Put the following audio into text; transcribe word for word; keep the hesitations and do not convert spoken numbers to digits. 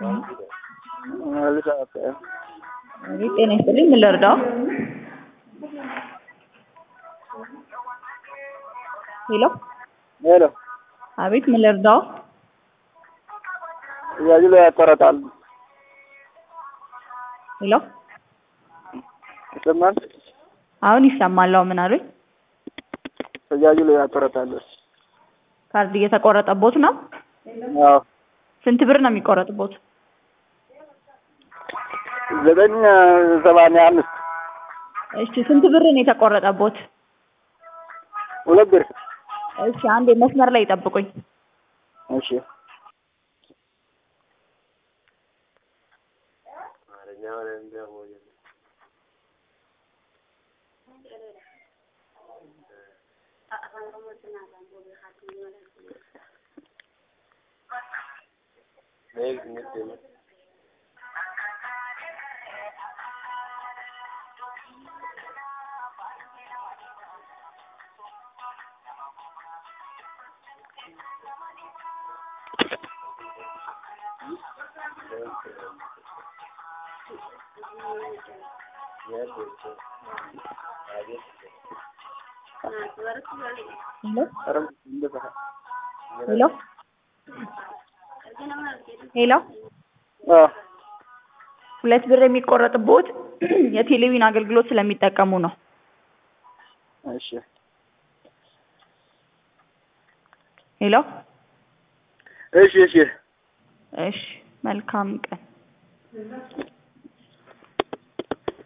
አቤት ጤና ይስጥልኝ ምን ልርዳው? ሄሎ ሄሎ አቤት ምን ልርዳው? ያጅ ላይ ያቆረጣል። ሄሎ ይሰማል? አሁን ይሰማል። ምን አሉኝ? ያጅ ላይ ያቆረጣል። ካርድ እየተቆረጠቦት ነው? አዎ። ስንት ብር ነው የሚቆረጥቦት? ዘጠኝ ሰማንያ አምስት እሺ ስንት ብር ነው የተቆረጠቦት? ሁለት ብር። እሺ አንዴ መስመር ላይ ይጠብቁኝ። እሺ ሄሎ ሄሎ አዎ ሁለት ብር የሚቆረጥቦት የቴሌቪዥን አገልግሎት ስለሚጠቀሙ ነው። እሺ ሄሎ እሺ እሺ እሺ መልካም ቀን።